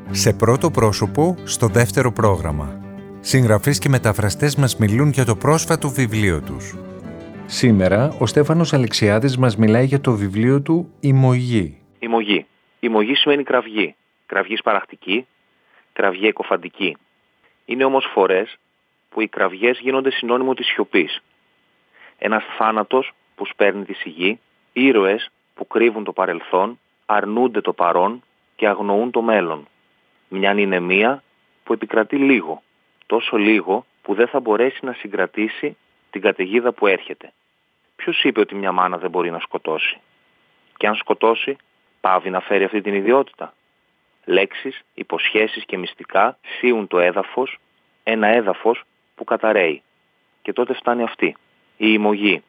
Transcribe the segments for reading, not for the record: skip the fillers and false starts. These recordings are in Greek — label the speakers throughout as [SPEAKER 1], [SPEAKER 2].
[SPEAKER 1] Σε πρώτο πρόσωπο, στο δεύτερο πρόγραμμα. Συγγραφείς και μεταφραστές μας μιλούν για το πρόσφατο βιβλίο τους. Σήμερα, ο Στέφανος Αλεξιάδης μας μιλάει για το βιβλίο του «Η Μογή».
[SPEAKER 2] Η Μογή. Η Μογή σημαίνει κραυγή. Κραυγή σπαραχτική, κραυγή εκοφαντική. Είναι όμως φορές που οι κραυγές γίνονται συνώνυμο της σιωπής. Ένας θάνατος που σπέρνει τη σιγή, ήρωες που κρύβουν το παρελθόν, αρνούνται το παρόν και αγνοούν το μέλλον. Μια ανηνεμία που επικρατεί λίγο, τόσο λίγο που δεν θα μπορέσει να συγκρατήσει την καταιγίδα που έρχεται. Ποιος είπε ότι μια μάνα δεν μπορεί να σκοτώσει? Και αν σκοτώσει, πάβει να φέρει αυτή την ιδιότητα? Λέξεις, υποσχέσεις και μυστικά σύουν το έδαφος, ένα έδαφος που καταραίει. Και τότε φτάνει αυτή, η ημωγή.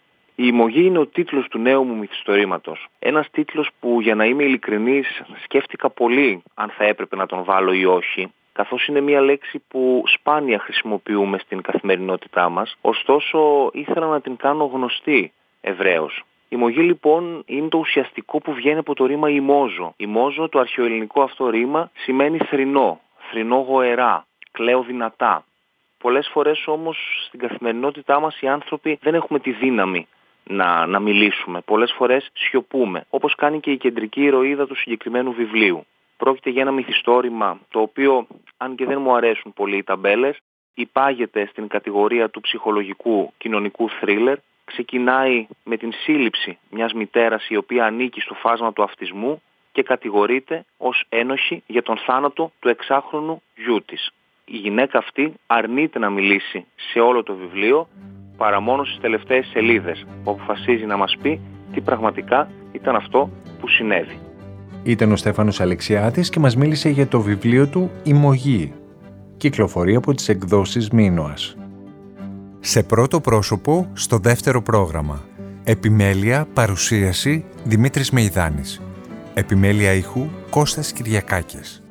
[SPEAKER 2] Η ημωγή είναι ο τίτλος του νέου μου μυθιστορήματος. Ένας τίτλος που, για να είμαι ειλικρινής, σκέφτηκα πολύ αν θα έπρεπε να τον βάλω ή όχι, καθώς είναι μια λέξη που σπάνια χρησιμοποιούμε στην καθημερινότητά μας, ωστόσο ήθελα να την κάνω γνωστή ευρέως. Η μογή λοιπόν είναι το ουσιαστικό που βγαίνει από το ρήμα ημώζω. Ημώζω, το αρχαιοελληνικό αυτό ρήμα, σημαίνει θρηνώ, θρηνώ γοερά, κλαίω δυνατά. Πολλές φορές όμως στην καθημερινότητά μας οι άνθρωποι δεν έχουμε τη δύναμη να μιλήσουμε. Πολλές φορές σιωπούμε, όπως κάνει και η κεντρική ηρωίδα του συγκεκριμένου βιβλίου. Πρόκειται για ένα μυθιστόρημα το οποίο, αν και δεν μου αρέσουν πολύ οι ταμπέλες, υπάγεται στην κατηγορία του ψυχολογικού κοινωνικού θρίλερ. Ξεκινάει με την σύλληψη μιας μητέρας η οποία ανήκει στο φάσμα του αυτισμού και κατηγορείται ως ένοχη για τον θάνατο του 6χρονου γιού της. Η γυναίκα αυτή αρνείται να μιλήσει σε όλο το βιβλίο παρά μόνο στις τελευταίες σελίδες, που αποφασίζει να μας πει τι πραγματικά ήταν αυτό που συνέβη.
[SPEAKER 1] Ήταν ο Στέφανος Αλεξιάδης και μας μίλησε για το βιβλίο του «Η Μογή». Κυκλοφορεί από τις εκδόσεις Μίνωας. Σε πρώτο πρόσωπο, στο δεύτερο πρόγραμμα. Επιμέλεια, παρουσίαση, Δημήτρης Μεϊδάνης. Επιμέλεια ήχου, Κώστας Κυριακάκης.